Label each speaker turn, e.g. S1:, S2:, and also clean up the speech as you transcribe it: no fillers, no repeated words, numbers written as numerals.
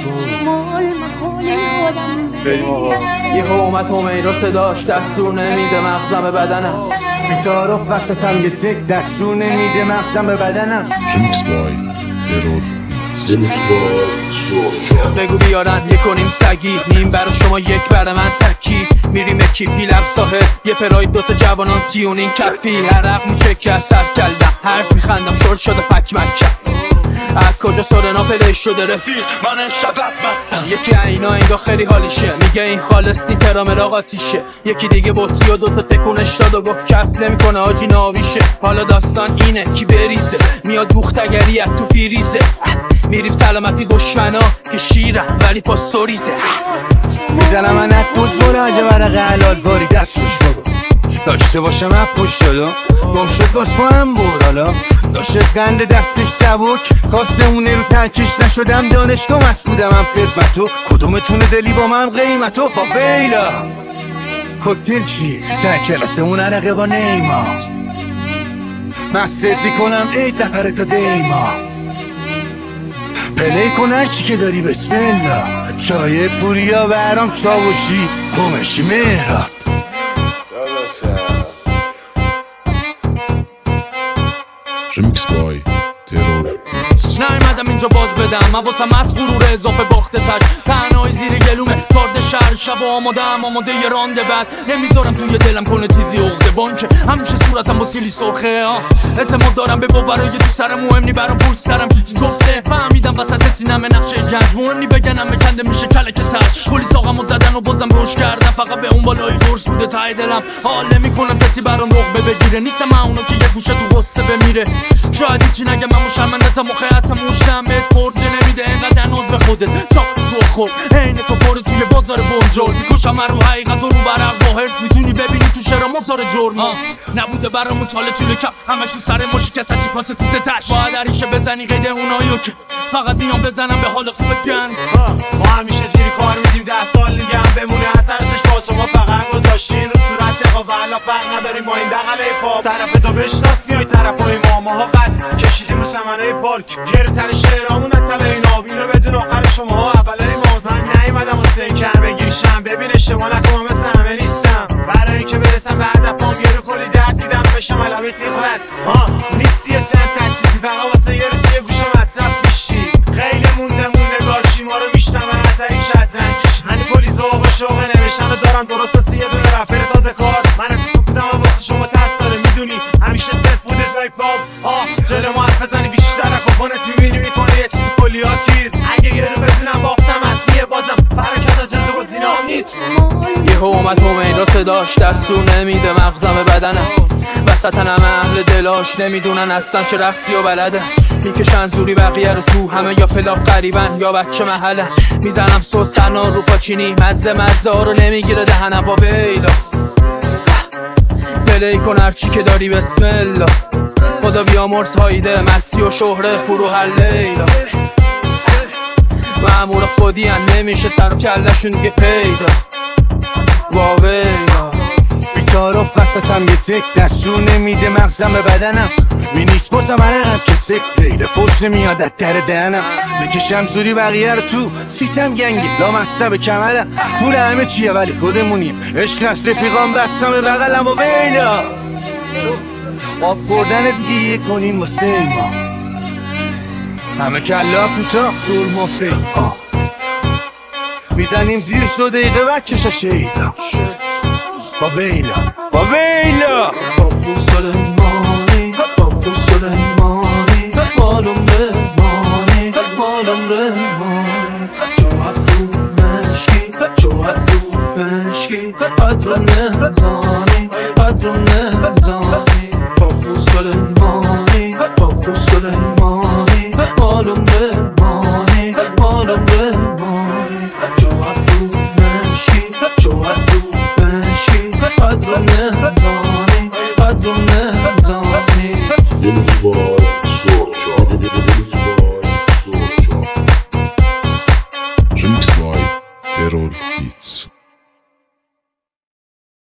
S1: بریم آقا. یه اومد همی رو صداش دستور نمیده مغزم به بدنم.
S2: بیتارو وسطم یه تک دستور نمیده مغزم به بدنم.
S3: Remix boy ترور
S1: بگو بیارن یه کنیم سگی نیم برا شما یک برا من تکی. میریم یکی پیلم ساحل یه پرای دوتا جوانان تیونین کفی. عرق میچه که از سر کلدم هرس میخندم شل شده فک مکم. از کجا سرنا پلی شده رفیق من شبت بستم. یکی اینا انگاه خیلی حالیشه میگه این خالص ترامر آقا تیشه. یکی دیگه بطی و دوتا تکونش داد و گفت کف نمیکنه آجی ناویشه. حالا داستان اینه کی بریزه میاد دوختگری از تو فیریزه. میریم سلامتی دشمنا که شیرم ولی پا سوریزه.
S2: میزنم من اتوز براجه ورق حلال باری دست روش بگو داشته باشم اب پوش شدو گم شد باز پاهم برالا داشت قند دستش سبک خواست نمونه رو ترکش نشدم دانشگاه مسئولم هم خدمتو کدومتونه دلی با من قیمتو با ویلا کوکتیل چی؟ تا کلاسمون عرقه با نیما مستت میکنم عید نپره تا دیما پلی کن هرچی که داری بسم الله چای پوریا برام چاوشی کمشی مهراب
S3: Remix boy ترور
S1: نیومدم اینجا باز بدم من واسم از غرور اضافه باخته تش. تنهایی زیر گلومه کارد شهر شب آماده یه رانده بعد نمیذارم توی دلم کنه تیزی عقده بانکه همیشه صورتم با سیلی سرخه اعتماد دارم به باورای تو سرم مهم نی برام پشت سرم چیزی گفته فهمیدم وسط سینم نقشه گنج مهم نی بگنم بکنده میشه کلک تش. کلی ساقمو زدن و بازم روش کردم فقط به اون بالای قرص بوده ته دلم حال نمیکنم کسی برام رغبه بگیره. نیستم من اونو که یه گوشه تو غصه بمیره. شاید هیچی نگه من مشمنتم و خیاطم موشم بهت خورده نمیده اینقدر ناز به خودت چاپ تو خور عین تو پاره توی بازار بنجل میکشم من رو حقیقت و رو ورق با هرس میتونی ببینی تو شعرها مزار جرم نبوده برامون چاله چوله کپ همش تو سر ماشی کسا چی پاسه تو تش باید عریشه بزنی قید اونایو که فقط میام بزنم به حال خوبت گن.
S4: ما همیشه جوری کار میدیم 10 سال دیگه هم بمونه اثرش با شما فقط گذاشتین رو صورت دقا والا فرق نداریم با این دقله پاپ طرف تو بشناس میای طرفای ماها قد کشیدیم رو سمنای پارک گره تر شعرامون اتبه این آبین رو بدون آخر شما اولای مازن نیومدم و سنکر بگیرشم ببین اشتباه نکنم مثل همه نیستم برای اینکه برسم به هدفم یه رو کلی درد دیدم بشم علمه تیغرت نیستی چند تا چیزی فقط واسه یه رو توی گوشم مصرف میشی خیلی مونده گارشی ما رو میشنم حتی این شدرنج هنی پلیز و آقا شوقه نوشتن رو دارم درست مثل یه دونه رپر تازه کار من تو سکوتم و واسه شما ترس داره میدونی همیشه صرف بوده جای پاپ جلو ما حرف بزنی بیشتر اکوپانت میبینی میکنه یه چیزی کلیات گیر اگه یه رو بتونم باختم حتمیه بازم برکت جنز و گزینام نیست.
S1: یه اومد همی رو صداش دستور نمیده مغزم به بدنم وسط همه اهل دلاش نمیدونن اصلا چه رقصی و بلدن. میکشن زوری بقیه رو تو همه یا پلاک قریبن یا بچه محلن. میزنم سوسنا رو پاچینی مزه ها رو نمیگیره دهنم با بیلا پلی کن هرچی که داری بسم الله خدا بیامرز هایده مسی و شهره فرو هر لیلا مأمور خودی هم نمیشه سر و کلشون دیگه پیدا واویلا
S2: بیتارو وسطم یه تک دستور نمیده مغزم به بدنم می نیست بازم عرقم که سک غیر فوش نمیاد از در دهنم بکشم زوری بقیه رو تو سیسم گنگی لامسته به کمرم پول همه چیه ولی خودمونیم عشق نست رفیقام بستم به بغلم و ویلا آب خوردن دیگه یه کنیم واسه ما همه کلا کوتا دور ما فیم میزنیم زیرش 2 دقیقه بچشا شیدا با ویلا با ویلا
S1: بابو سلیمانی بابو سلیمانی مالم رحمانی مالم رحمانی جوهد دو مشکی قدرم نهزانی قدرم نهزانی بابو سلیمانی بابو سلیمانی مالم رحمانی مالم رحمانی جوهد دو مشکی جوهد دو مشکی قدرم نهزانی قدرم نهزانی
S3: Remix boy